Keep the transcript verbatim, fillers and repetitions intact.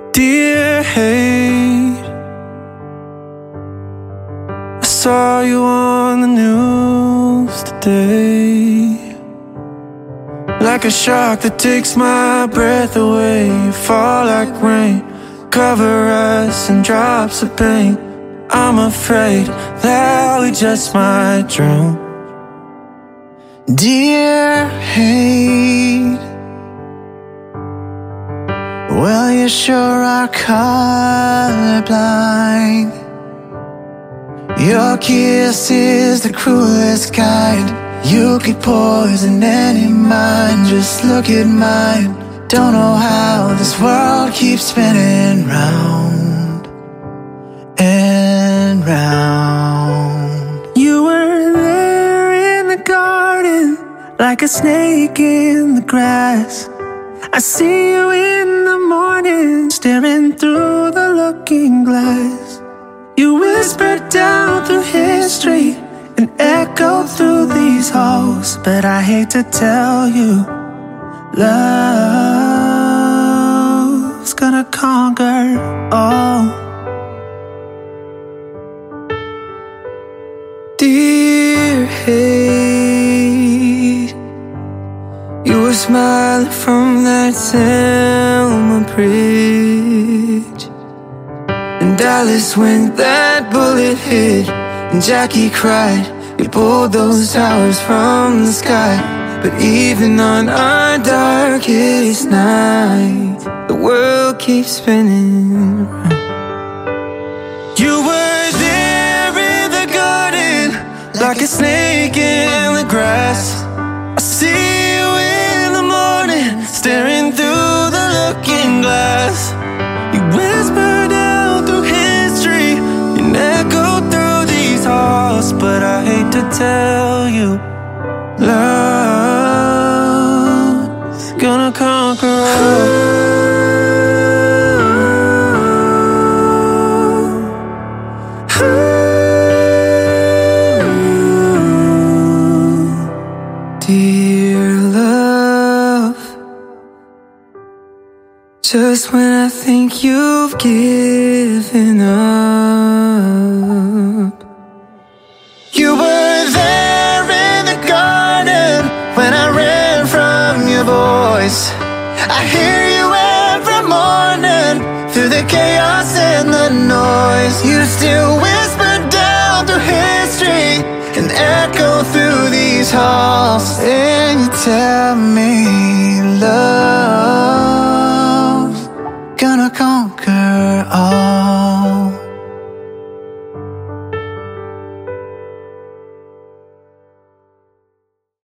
Dear hate, I saw you on the news today. Like a shark that takes my breath away. You fall like rain, cover us in drops of pain. I'm afraid that we just might drown. Dear hate, well, you sure are colorblind. Your kiss is the cruelest kind. You could poison any mind. Just look at mine. Don't know how this world keeps spinning round and round. You were there in the garden, like a snake in the grass. I see you in the morning, staring through the looking glass. You whispered down through history and echo through these halls. But I hate to tell you, love's gonna conquer all. Dear hate, you were smiling from that Selma bridge, and Dallas when that bullet hit, and Jackie cried. We pulled those towers from the sky. But even on our darkest night, the world keeps spinning round. You were there in the garden, like a snake in the grass. I see you in the morning, staring through the looking glass. You whisper down through history and echo through these halls. But I hate to tell you, love's gonna conquer all. Dear love, just when I think you've given up, you were there in the garden when I ran from your voice. I hear you every morning through the chaos and the noise. You still whisper down through history and echo through these halls. And you tell me